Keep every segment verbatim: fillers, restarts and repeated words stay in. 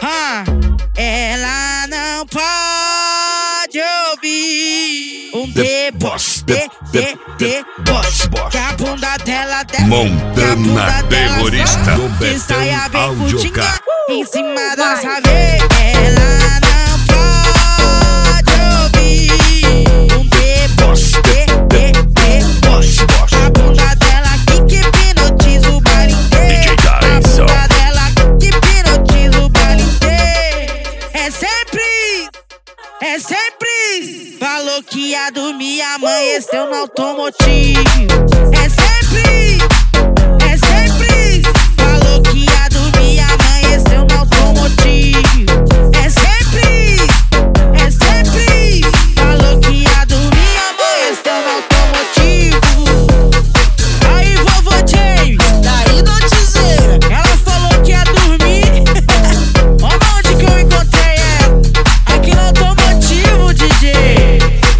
Ah, ela não pode ouvir um deboche, de, de, deboche. Que a bunda dela desce, Montana terrorista do que saia Betão bem curtinha Audiocar. em cima da chave. Ela não pode ouvir um deboche, de, de, deboche. A bunda dela que que hipnotiza o baile inteiro. A bunda dela que hipnotiza o baile inteiro. É sempre, é sempre. Falou que ia dormir, amanheceu no automotivo. É sempre, é sempre. Falou que ia dormir, amanheceu no automotivo. É sempre, é sempre. Falou que ia dormir, amanheceu no automotivo. Aí, vovô James, daí notizeira. Ela falou que ia dormir. Olha onde que eu encontrei ela. Aqui no automotivo, D J.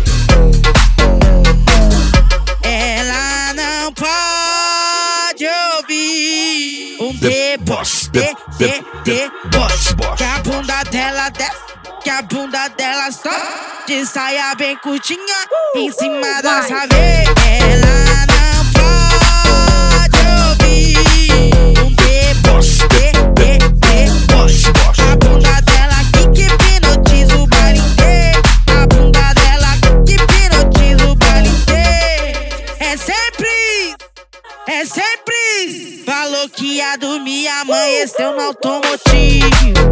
Ela não pode ouvir um deboche, de, de, deboche. Que a bunda dela desce, que a bunda dela sobe, de saia bem curtinha em cima da chave. Ela não pode ouvir um deboche, de, de, deboche. A bunda dela que que hipnotiza o baile inteiro. A bunda dela que hipnotiza o baile inteiro. É sempre, é sempre. Falou que ia dormir, amanheceu no automotivo.